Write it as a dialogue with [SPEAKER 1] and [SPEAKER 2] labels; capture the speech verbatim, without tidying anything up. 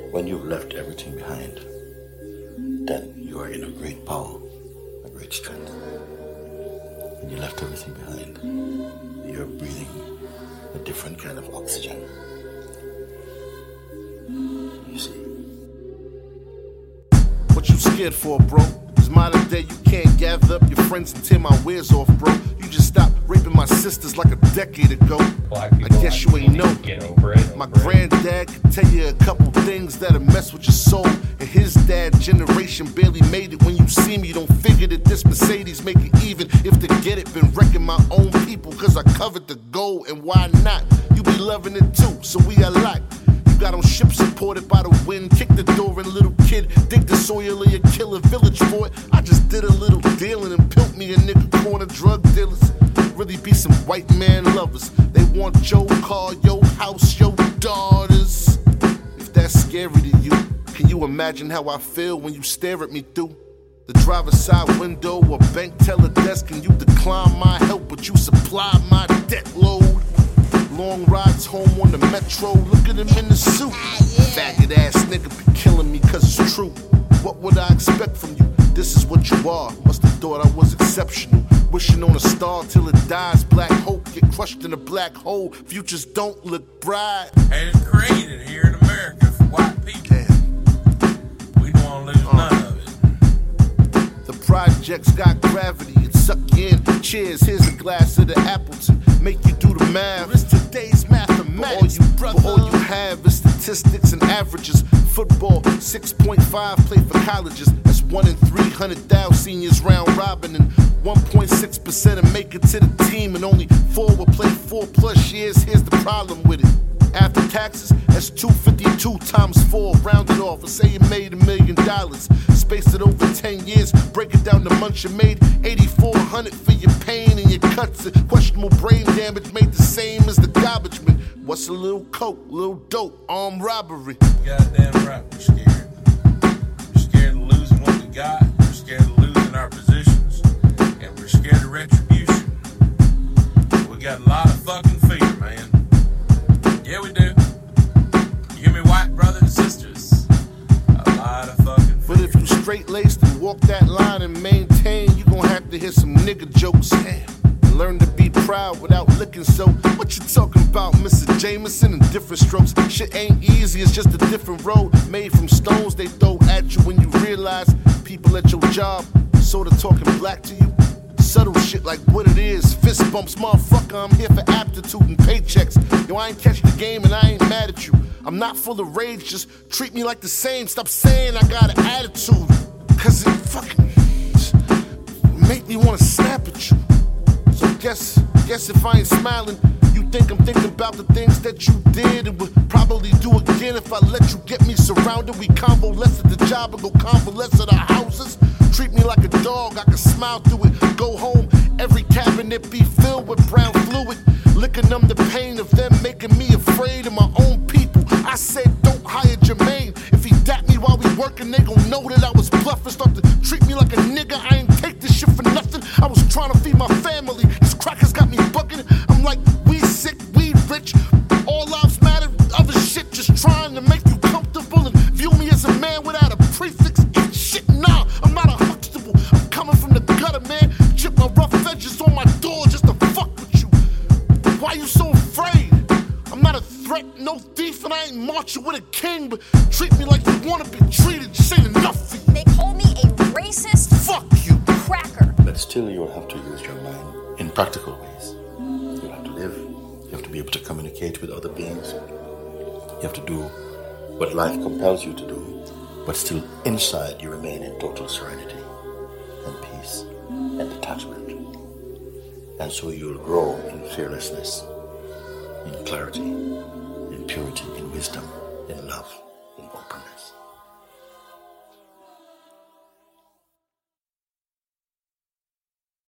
[SPEAKER 1] When you've left everything behind, then you are in a great power, a great strength. When you left everything behind, you're breathing a different kind of oxygen. You see.
[SPEAKER 2] What you scared for, bro? It's modern day, you can't gather up your friends and tear my wares off, bro. You just stopped raping my sisters like a decade ago.
[SPEAKER 3] Black people,
[SPEAKER 2] I guess you ain't know.
[SPEAKER 3] Get over it.
[SPEAKER 2] My
[SPEAKER 3] over
[SPEAKER 2] granddad could tell you a couple things that'll mess with your soul. And his dad generation barely made it. When you see me, don't figure that this Mercedes make it even. If to get it, been wrecking my own people, cause I covered the gold, and why not? You be loving it too, so we alike. Got on ships supported by the wind. Kick the door in, little kid. Dig the soil of your killer village for it. I just did a little dealing and pimped me a nigga corner drug dealers. Really be some white man lovers. They want your car, your house, your daughters. If that's scary to you, can you imagine how I feel when you stare at me through the driver's side window or bank teller desk and you decline my help but you supply my debt load? Long rides home on the metro, look at him in the suit. Faggot ass nigga be killing me cause it's true. What would I expect from you? This is what you are. Must have thought I was exceptional. Wishing on a star till it dies. Black hope get crushed in a black hole. Futures don't look bright.
[SPEAKER 4] And it's created here in America for white people.
[SPEAKER 2] Damn.
[SPEAKER 4] We don't want to lose uh. none of it.
[SPEAKER 2] The projects got gravity, it suck you in. Cheers, here's a glass of the Appleton. Make you do the math. It's today's mathematics. For all you, for all you have is statistics and averages. Football, six point five play for colleges. That's one in three hundred thousand seniors round robin. And one point six percent will make it to the team. And only four will play four plus years. Here's the problem with it. After taxes, that's two hundred fifty-two times four, rounded off, and say you made a million dollars. Spaced it over ten years, break it down to months, you made eighty-four hundred for your pain and your cuts. And questionable brain damage made the same as the garbage man. What's a little coke, little dope, armed robbery?
[SPEAKER 4] Goddamn right, we're scared. We're scared of losing what we got, we're scared of losing our positions, and we're scared of retribution. We got a lot of fucking fear, man. Yeah, we do. You hear me, white brothers and sisters? A lot of fucking fear.
[SPEAKER 2] But if you straight-laced and walk that line and maintain, you gon' have to hear some nigga jokes. And learn to be proud without looking so. What you talking about, Mister Jameson, and different strokes? Shit ain't easy, it's just a different road. Made from stones they throw at you when you realize people at your job sorta talking black to you. Subtle shit like what it is, fist bumps, motherfucker, I'm here for aptitude and paychecks. Yo, I ain't catch the game and I ain't mad at you. I'm not full of rage, just treat me like the same. Stop saying I got an attitude, cause it fucking make me wanna snap at you. So guess, guess if I ain't smiling, you think I'm thinking about the things that you did and would probably do again if I let you get me surrounded. We convo less at the job and go convo less at our houses. Treat me like a dog, I can smile through it. Go home, every cabinet be filled with brown fluid. Licking them the pain of them making me afraid of my own people. I said don't hire Jermaine. If he dap me while we working, they gon' know that I was bluffing. Start to treat me like a nigga, I ain't take this shit for nothing. I was trying to feed my family, these crackers got me bugging. I'm like, we sick, we rich, all lives matter, other shit just trying to make you comfortable and view me as a man without a prefix. Eat shit, nah, I'm not a Huxtable. I'm coming from the gutter, man. Chip my rough edges on my door just to fuck with you. Why you so afraid? I'm not a threat, no thief, and I ain't marching with a king, but treat me like you wanna be treated, just ain't enough for you.
[SPEAKER 5] They call me a racist.
[SPEAKER 2] Fuck you.
[SPEAKER 5] Cracker.
[SPEAKER 1] But still you will have to use your mind in practical ways. You have to live. You have to be able to communicate with other beings. You have to do what life compels you to do, but still inside you remain in total serenity and peace and detachment. And so you'll grow in fearlessness, in clarity, in purity, in wisdom, in love.